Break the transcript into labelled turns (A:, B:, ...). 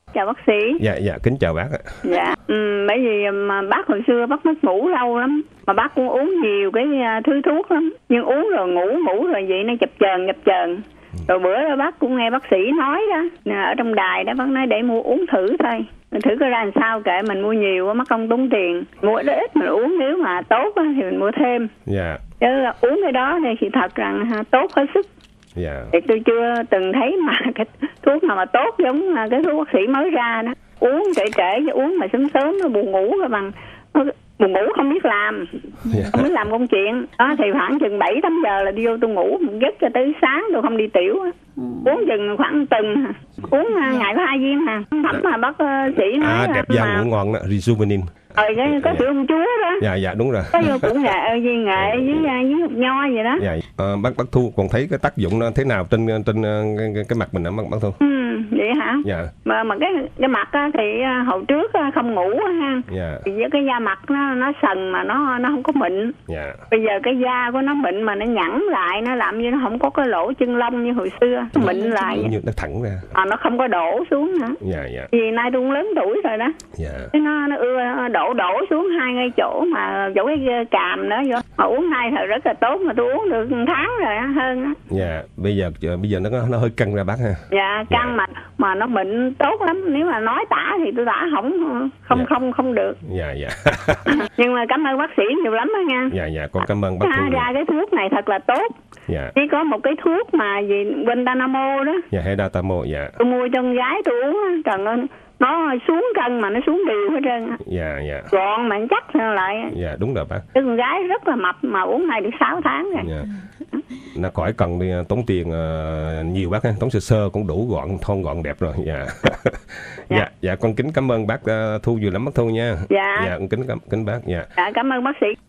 A: Chào bác sĩ.
B: Dạ, kính chào bác ạ.
A: Dạ, bởi vì mà bác hồi xưa bác mất ngủ lâu lắm, mà bác cũng uống nhiều cái thứ thuốc lắm, nhưng uống rồi ngủ rồi vậy nó chập chờn. Rồi bữa đó bác cũng nghe bác sĩ nói đó, ở trong đài đó bác nói để mua uống thử thôi, thử coi ra làm sao, kệ mình mua nhiều mất công tốn tiền, mua ít mình uống, nếu mà tốt thì mình mua thêm.
B: Dạ.
A: Chứ uống cái đó thì thật rằng tốt hết sức.
B: Dạ.
A: Thì tôi chưa từng thấy mà cái thuốc nào mà tốt giống cái thuốc bác sĩ mới ra đó. Uống trễ uống mà sớm nó buồn ngủ rồi bằng buồn ngủ không biết làm, không biết làm công chuyện đó, thì khoảng chừng 7-8 giờ là đi vô tôi ngủ một giấc cho tới sáng, tôi không đi tiểu. Uống chừng khoảng tuần, uống ngày có 2 viên phẩm mà bác sĩ nói
B: đẹp da ngủ ngon đó, Rejuvenin.
A: Có sự ông chúa đó.
B: Dạ đúng rồi.
A: Có vô cũng nghệ với hột nho vậy đó.
B: Dạ. Bác Thu còn thấy cái tác dụng nó thế nào trên cái mặt mình hả bác Thu?
A: Vậy hả?
B: Dạ.
A: Mà cái mặt á, thì hồi trước không ngủ ha.
B: Dạ.
A: Thì với cái da mặt nó sần mà nó không có mịn.
B: Dạ.
A: Bây giờ cái da của nó mịn mà nó nhẵn lại, nó làm như nó không có cái lỗ chân lông như hồi xưa, nó mịn lại.
B: Như nó thẳng ra.
A: Nó không có đổ xuống nữa.
B: Dạ.
A: Vì nay tôi cũng lớn tuổi rồi đó.
B: Dạ.
A: Nó đổ xuống hai ngay chỗ mà chỗ cái càm đó vô. Mà uống nay thì rất là tốt, mà tôi uống được 1 tháng rồi hơn á.
B: Dạ. Bây giờ nó hơi căng ra bác ha.
A: Dạ, căng mà nó bệnh tốt lắm. Nếu mà nói tả thì tôi tả không được.
B: Dạ.
A: Nhưng mà cảm ơn bác sĩ nhiều lắm đó nha.
B: Dạ, con cảm ơn bác Thu.
A: Ra cái thuốc này thật là tốt.
B: Dạ.
A: Chỉ có một cái thuốc mà gì Bentanamo đó.
B: Dạ, Bentanamo. Dạ.
A: Tôi mua cho con gái tôi uống á, trời ơi, nó xuống cân mà nó xuống đều hết trơn.
B: Dạ.
A: Gọn mà chắc lại.
B: Dạ, đúng rồi bác.
A: Cái con gái rất là mập mà uống này được 6 tháng rồi.
B: Dạ. Nó khỏi cần đi tốn tiền nhiều bác ha, tốn sơ cũng đủ gọn, thon gọn đẹp rồi. Dạ. Dạ, con kính cảm ơn bác Thu nhiều lắm bác Thu nha.
A: Dạ.
B: Con kính bác. Dạ.
A: Dạ, cảm ơn bác sĩ.